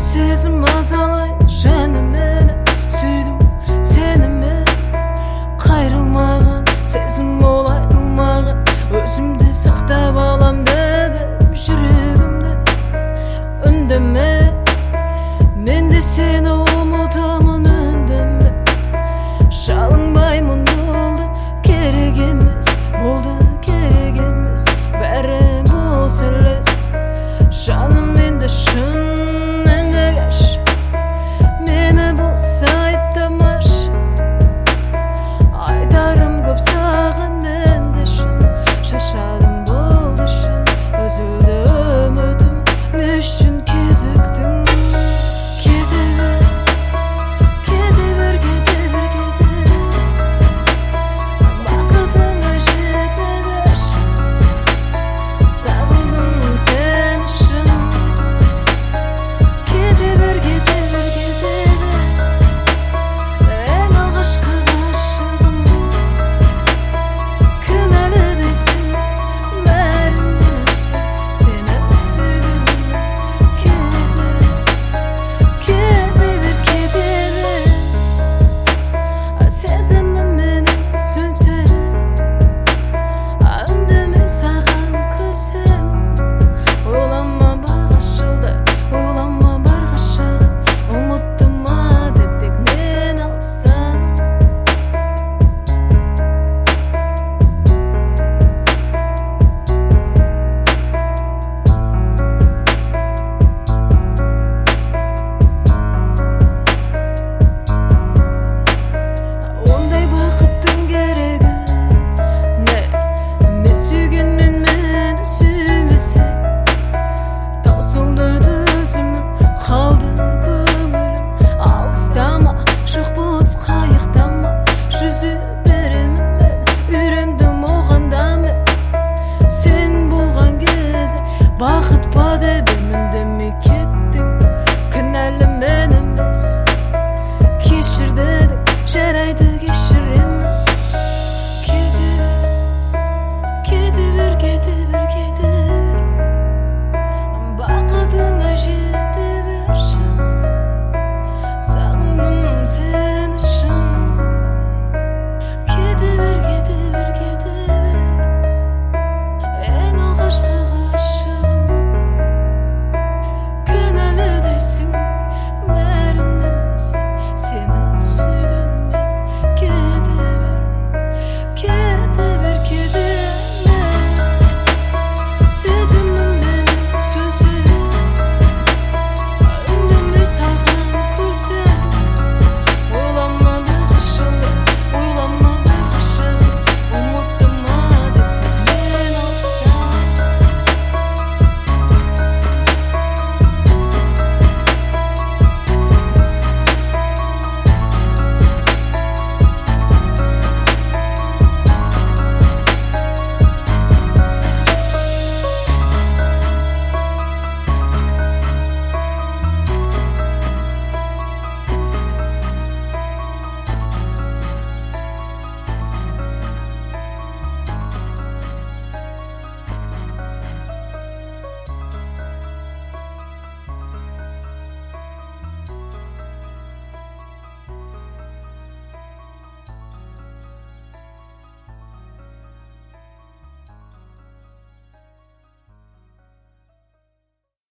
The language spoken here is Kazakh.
сезім азалай жанымен сүйдім сені мен қайрылмаған сезім ол айтылмаған өзімді сақтап алам деп жүрегімді үндеме мен де сені ұмытамын үндеме жалынбаймын болды керек емес болды керек емес бәрі бос елес жаным енді шын енді кеш мені болса айыптамашы айтарым көп саған мен де шын шаршадым болды шын үзілді үмітім не үшін кезіктің бақыт па деп үндеме кеттің кінәлі мен емес кешір дедің жарайды